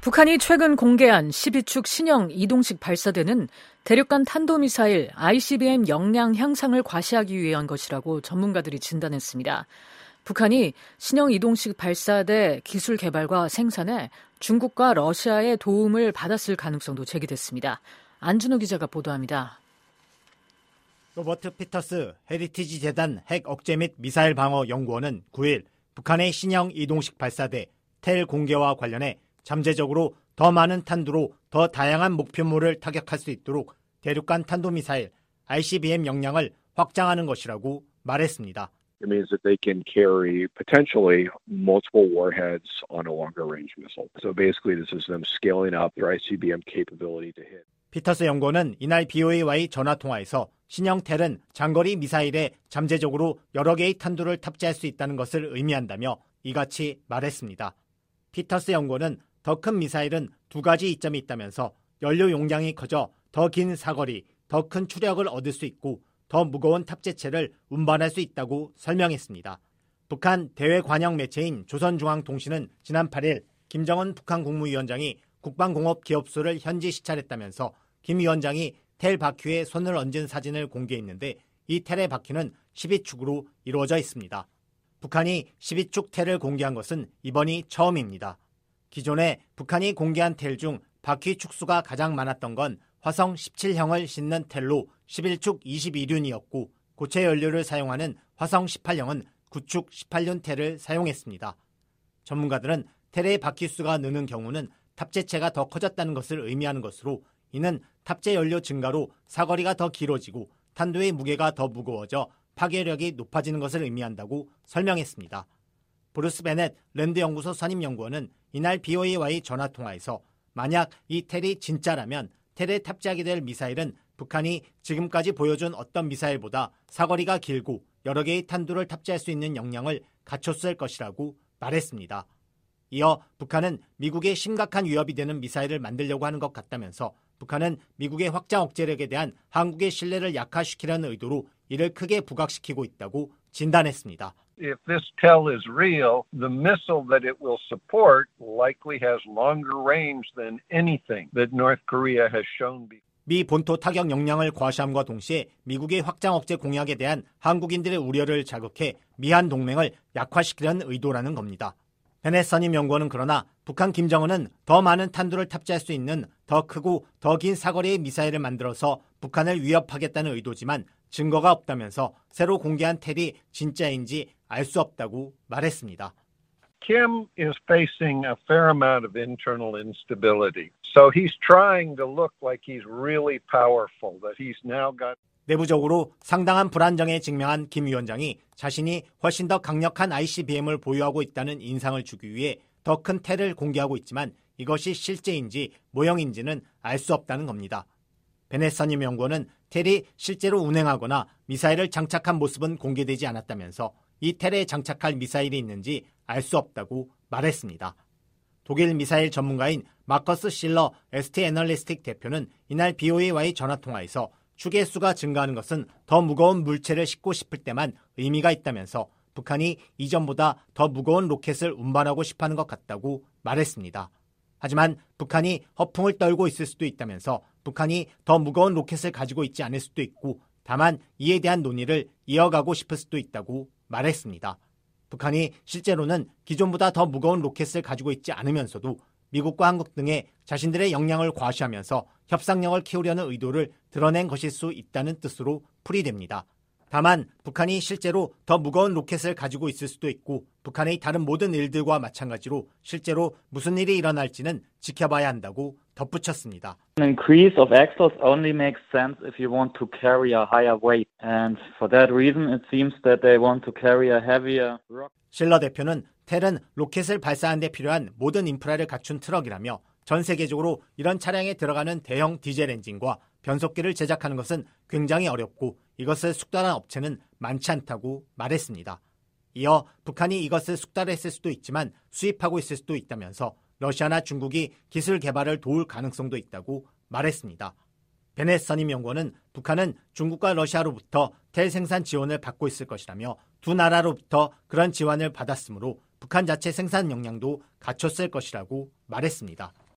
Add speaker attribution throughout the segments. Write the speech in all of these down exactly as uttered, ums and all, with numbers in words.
Speaker 1: 북한이 최근 공개한 십이 축 신형 이동식 발사대는 대륙간 탄도미사일 아이씨비엠 역량 향상을 과시하기 위한 것이라고 전문가들이 진단했습니다. 북한이 신형 이동식 발사대 기술 개발과 생산에 중국과 러시아의 도움을 받았을 가능성도 제기됐습니다. 안준호 기자가 보도합니다.
Speaker 2: 로버트 피터스 헤리티지 재단 핵 억제 및 미사일 방어 연구원은 구일 북한의 신형 이동식 발사대 텔 공개와 관련해 잠재적으로 더 많은 탄두로 더 다양한 목표물을 타격할 수 있도록 대륙간 탄도미사일 아이씨비엠 역량을 확장하는 것이라고 말했습니다.
Speaker 3: It means that they can carry potentially multiple warheads on a longer range missile. So basically this is them scaling up their 아이씨비엠 capability to hit.
Speaker 2: 피터스 연구원은 이날 비오에이와의 전화통화에서 신형 텔은 장거리 미사일에 잠재적으로 여러 개의 탄두를 탑재할 수 있다는 것을 의미한다며 이같이 말했습니다. 피터스 연구원은 더 큰 미사일은 두 가지 이점이 있다면서 연료 용량이 커져 더 긴 사거리, 더 큰 추력을 얻을 수 있고 더 무거운 탑재체를 운반할 수 있다고 설명했습니다. 북한 대외 관영 매체인 조선중앙통신은 지난 팔일 김정은 북한 국무위원장이 국방공업기업소를 현지 시찰했다면서 김 위원장이 텔 바퀴에 손을 얹은 사진을 공개했는데 이 텔의 바퀴는 십이 축으로 이루어져 있습니다. 북한이 십이 축 텔을 공개한 것은 이번이 처음입니다. 기존에 북한이 공개한 텔 중 바퀴 축수가 가장 많았던 건 화성 십칠형을 싣는 텔로 십일 축 이십이 륜이었고 고체 연료를 사용하는 화성 십팔형은 구 축 십팔 륜 텔을 사용했습니다. 전문가들은 텔의 바퀴 수가 느는 경우는 탑재체가 더 커졌다는 것을 의미하는 것으로 이는 탑재 연료 증가로 사거리가 더 길어지고 탄도의 무게가 더 무거워져 파괴력이 높아지는 것을 의미한다고 설명했습니다. 브루스 베넷 랜드 연구소 선임 연구원은 이날 비오에이와의 전화통화에서 만약 이 텔이 진짜라면 텔에 탑재하게 될 미사일은 북한이 지금까지 보여준 어떤 미사일보다 사거리가 길고 여러 개의 탄두를 탑재할 수 있는 역량을 갖췄을 것이라고 말했습니다. 이어 북한은 미국의 심각한 위협이 되는 미사일을 만들려고 하는 것 같다면서 북한은 미국의 확장 억제력에 대한 한국의 신뢰를 약화시키려는 의도로 이를 크게 부각시키고 있다고 진단했습니다.
Speaker 4: If this tel is real, the missile that it will support likely has longer range than anything that North Korea has shown before.
Speaker 2: 미 본토 타격 역량을 과시함과 동시에 미국의 확장 억제 공약에 대한 한국인들의 우려를 자극해 미한 동맹을 약화시키려는 의도라는 겁니다. 베넷 선임 연구원은 그러나 북한 김정은은 더 많은 탄두를 탑재할 수 있는 더 크고 더 긴 사거리의 미사일을 만들어서 북한을 위협하겠다는 의도지만 증거가 없다면서 새로 공개한 텔이 진짜인지 알 수 없다고 말했습니다.
Speaker 4: Kim is facing a fair amount of internal instability. So he's trying to look like he's really powerful, that he's now got
Speaker 2: 내부적으로 상당한 불안정에 직면한 김 위원장이 자신이 훨씬 더 강력한 아이씨비엠을 보유하고 있다는 인상을 주기 위해 더 큰 텔을 공개하고 있지만 이것이 실제인지 모형인지는 알 수 없다는 겁니다. 베넷 선임 연구원은 텔이 실제로 운행하거나 미사일을 장착한 모습은 공개되지 않았다면서 이 텔에 장착할 미사일이 있는지 알 수 없다고 말했습니다. 독일 미사일 전문가인 마커스 실러 에스티 애널리스틱 대표는 이날 비오에이와의 전화통화에서 축의 수가 증가하는 것은 더 무거운 물체를 싣고 싶을 때만 의미가 있다면서 북한이 이전보다 더 무거운 로켓을 운반하고 싶어하는 것 같다고 말했습니다. 하지만 북한이 허풍을 떨고 있을 수도 있다면서 북한이 더 무거운 로켓을 가지고 있지 않을 수도 있고 다만 이에 대한 논의를 이어가고 싶을 수도 있다고 말했습니다. 북한이 실제로는 기존보다 더 무거운 로켓을 가지고 있지 않으면서도 미국과 한국 등의 자신들의 역량을 과시하면서 협상력을 키우려는 의도를 드러낸 것일 수 있다는 뜻으로 풀이됩니다. 다만 북한이 실제로 더 무거운 로켓을 가지고 있을 수도 있고 북한의 다른 모든 일들과 마찬가지로 실제로 무슨 일이 일어날지는 지켜봐야 한다고 덧붙였습니다.
Speaker 5: An increase of exhaust only makes sense if you want to carry a higher weight. And for that reason it seems that they want to carry a heavier rocket.
Speaker 2: 실러 대표는 텔은 로켓을 발사하는 데 필요한 모든 인프라를 갖춘 트럭이라며 전 세계적으로 이런 차량에 들어가는 대형 디젤 엔진과 변속기를 제작하는 것은 굉장히 어렵고 이것을 숙달한 업체는 많지 않다고 말했습니다. 이어 북한이 이것을 숙달했을 수도 있지만 수입하고 있을 수도 있다면서 러시아나 중국이 기술 개발을 도울 가능성도 있다고 말했습니다. 베넷 선임 연구원은 북한은 중국과 러시아로부터 텔 생산 지원을 받고 있을 것이라며 두 나라로부터 그런 지원을 받았으므로 북한 자체 생산 역량도 갖췄을 것이라고 말했습니다.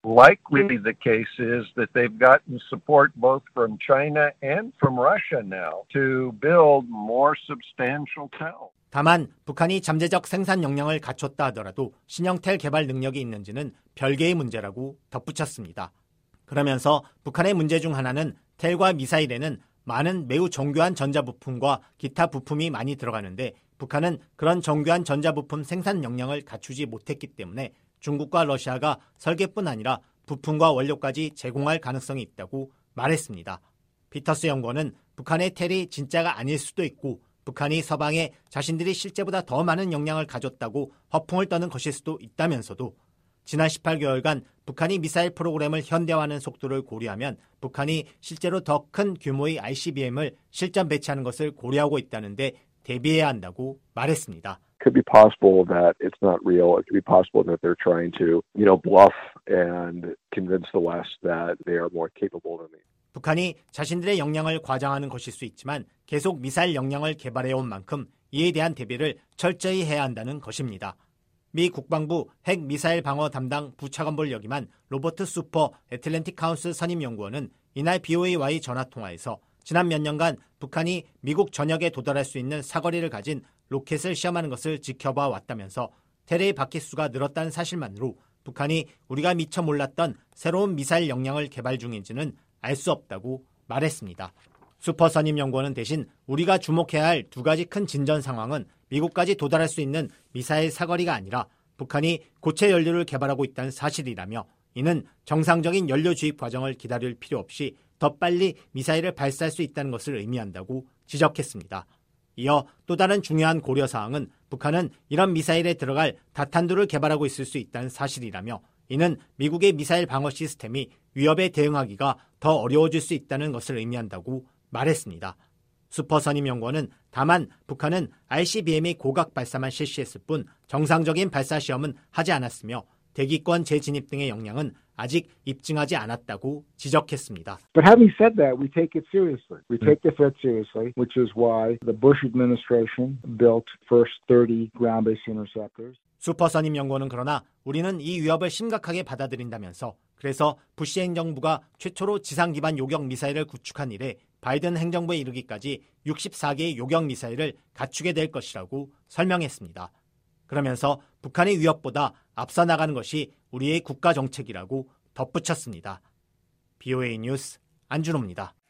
Speaker 4: Likely the case is that they've gotten support both from China and from Russia now to build more substantial towns.
Speaker 2: 다만 북한이 잠재적 생산 역량을 갖췄다 하더라도 신형텔 개발 능력이 있는지는 별개의 문제라고 덧붙였습니다. 그러면서 북한의 문제 중 하나는 텔과 미사일에는 많은 매우 정교한 전자부품과 기타 부품이 많이 들어가는데 북한은 그런 정교한 전자부품 생산 역량을 갖추지 못했기 때문에 중국과 러시아가 설계뿐 아니라 부품과 원료까지 제공할 가능성이 있다고 말했습니다. 피터스 연구원은 북한의 텔이 진짜가 아닐 수도 있고 북한이 서방에 자신들이 실제보다 더 많은 역량을 가졌다고 허풍을 떠는 것일 수도 있다면서도 지난 십팔 개월간 북한이 미사일 프로그램을 현대화하는 속도를 고려하면 북한이 실제로 더 큰 규모의 아이씨비엠을 실전 배치하는 것을 고려하고 있다는데 대비해야 한다고 말했습니다.
Speaker 3: Could be possible that it's not real. It could be possible that they're trying to, you know, bluff and convince the West that they are more capable than they.
Speaker 2: 북한이 자신들의 역량을 과장하는 것일 수 있지만 계속 미사일 역량을 개발해온 만큼 이에 대한 대비를 철저히 해야 한다는 것입니다. 미 국방부 핵미사일 방어 담당 부차관보를 역임한 로버트 수퍼 애틀랜틱 카운슬 선임연구원은 이날 비오에이와의 전화통화에서 지난 몇 년간 북한이 미국 전역에 도달할 수 있는 사거리를 가진 로켓을 시험하는 것을 지켜봐 왔다면서 텔의 바퀴수가 늘었다는 사실만으로 북한이 우리가 미처 몰랐던 새로운 미사일 역량을 개발 중인지는 알 수 없다고 말했습니다. 수퍼 선임 연구원은 대신 우리가 주목해야 할 두 가지 큰 진전 상황은 미국까지 도달할 수 있는 미사일 사거리가 아니라 북한이 고체 연료를 개발하고 있다는 사실이라며 이는 정상적인 연료 주입 과정을 기다릴 필요 없이 더 빨리 미사일을 발사할 수 있다는 것을 의미한다고 지적했습니다. 이어 또 다른 중요한 고려사항은 북한은 이런 미사일에 들어갈 다탄두를 개발하고 있을 수 있다는 사실이라며 이는 미국의 미사일 방어 시스템이 위협에 대응하기가 더 어려워질 수 있다는 것을 의미한다고 말했습니다. 수퍼 선임 연구원은 다만 북한은 아이씨비엠의 고각 발사만 실시했을 뿐 정상적인 발사 시험은 하지 않았으며 대기권 재진입 등의 역량은 아직 입증하지 않았다고 지적했습니다.
Speaker 6: But having said that, we take it seriously. We take the threat seriously, which is why the Bush administration built first thirty ground-based interceptors.
Speaker 2: 수퍼 선임 연구원은 그러나 우리는 이 위협을 심각하게 받아들인다면서 그래서 부시 행정부가 최초로 지상 기반 요격 미사일을 구축한 이래 바이든 행정부에 이르기까지 육십사 개의 요격 미사일을 갖추게 될 것이라고 설명했습니다. 그러면서 북한의 위협보다 앞서 나가는 것이 우리의 국가 정책이라고 덧붙였습니다. 비오에이 뉴스 안준호입니다.